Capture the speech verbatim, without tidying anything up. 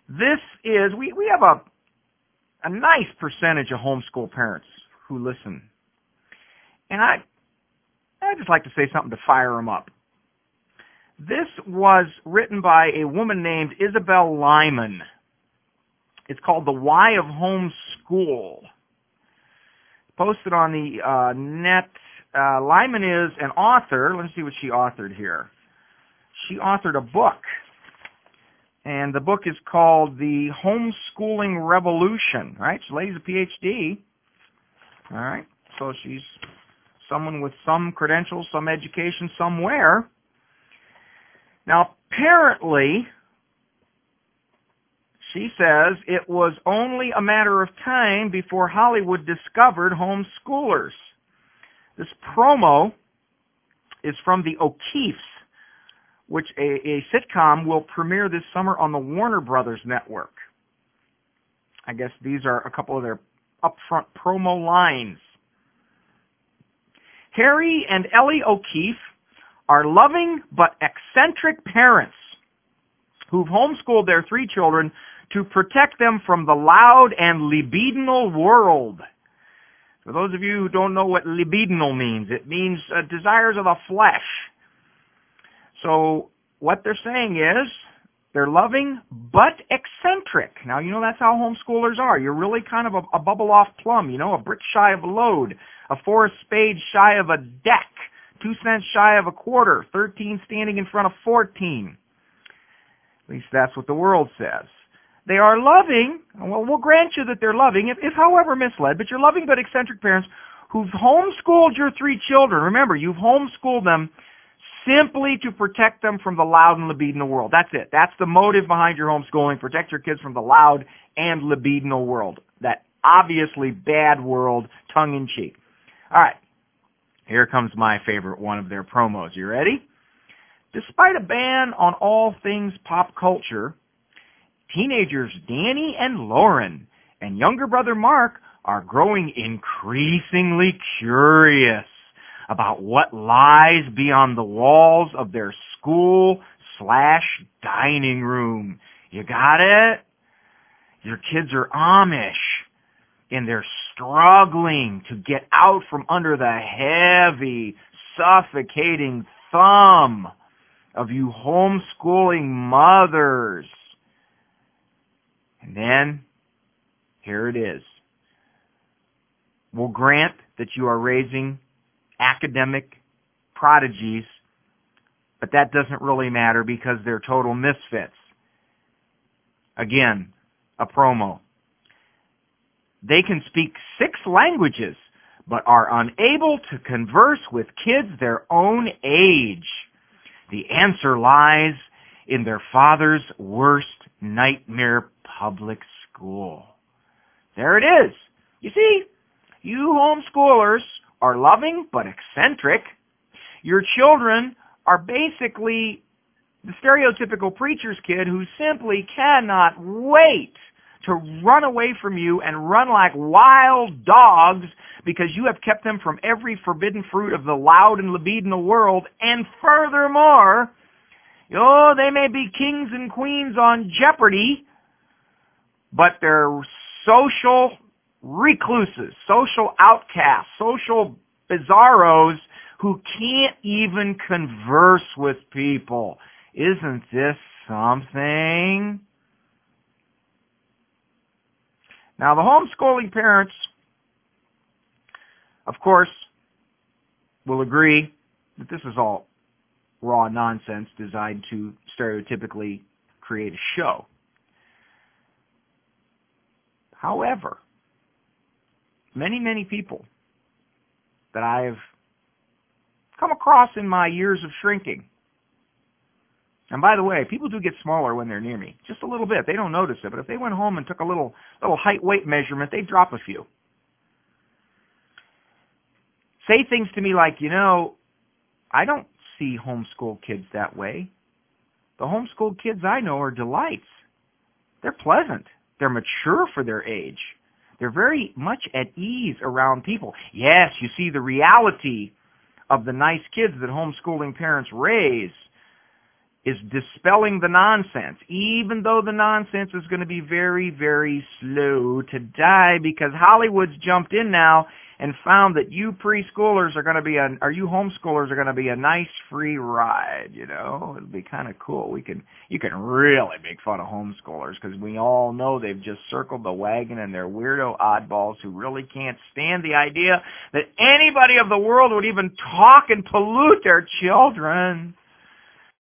This is, we, we have a, a nice percentage of homeschool parents who listen. And I, I'd just like to say something to fire them up. This was written by a woman named Isabel Lyman. It's called The Why of Homeschool. Posted on the uh, net. Uh, Lyman is an author. Let's see what she authored here. She authored a book. And the book is called The Homeschooling Revolution. Right? She lady's a P H D. All right. So she's someone with some credentials, some education somewhere. Now, apparently, she says it was only a matter of time before Hollywood discovered homeschoolers. This promo is from the O'Keeffes, which a, a sitcom will premiere this summer on the Warner Brothers network. I guess these are a couple of their upfront promo lines. Harry and Ellie O'Keeffe are loving but eccentric parents who've homeschooled their three children to protect them from the loud and libidinal world. For those of you who don't know what libidinal means, it means uh, desires of the flesh. So what they're saying is they're loving but eccentric. Now, you know that's how homeschoolers are. You're really kind of a, a bubble-off plum, you know, a brick shy of a load, a four of spades shy of a deck, two cents shy of a quarter, thirteen standing in front of fourteen. At least that's what the world says. They are loving, well, we'll grant you that they're loving, if, if however misled, but you're loving but eccentric parents who've homeschooled your three children. Remember, you've homeschooled them simply to protect them from the loud and libidinal world. That's it. That's the motive behind your homeschooling. Protect your kids from the loud and libidinal world. That obviously bad world, tongue-in-cheek. All right. Here comes my favorite one of their promos. You ready? Despite a ban on all things pop culture, teenagers Danny and Lauren and younger brother Mark are growing increasingly curious about what lies beyond the walls of their school slash dining room. You got it? Your kids are Amish, and they're struggling to get out from under the heavy, suffocating thumb of you homeschooling mothers. And then, here it is. We'll grant that you are raising academic prodigies, but that doesn't really matter because they're total misfits. Again, a promo. They can speak six languages, but are unable to converse with kids their own age. The answer lies in their father's worst nightmare, public school. There it is. You see, you homeschoolers are loving but eccentric. Your children are basically the stereotypical preacher's kid who simply cannot wait to run away from you and run like wild dogs because you have kept them from every forbidden fruit of the loud and libidinal world. And furthermore, oh, they may be kings and queens on Jeopardy, but they're social recluses, social outcasts, social bizarros who can't even converse with people. Isn't this something? Now, the homeschooling parents, of course, will agree that this is all raw nonsense designed to stereotypically create a show. However, many, many people that I have come across in my years of shrinking, and by the way, people do get smaller when they're near me, just a little bit. They don't notice it, but if they went home and took a little little height-weight measurement, they'd drop a few. Say things to me like, you know, I don't see homeschool kids that way. The homeschooled kids I know are delights. They're pleasant. They're mature for their age. They're very much at ease around people. Yes, you see, the reality of the nice kids that homeschooling parents raise is dispelling the nonsense, even though the nonsense is going to be very, very slow to die, because Hollywood's jumped in now and found that you preschoolers are going to be a, or you homeschoolers are going to be a nice free ride. You know, it'll be kind of cool. We can, you can really make fun of homeschoolers because we all know they've just circled the wagon and they're weirdo oddballs who really can't stand the idea that anybody of the world would even talk and pollute their children.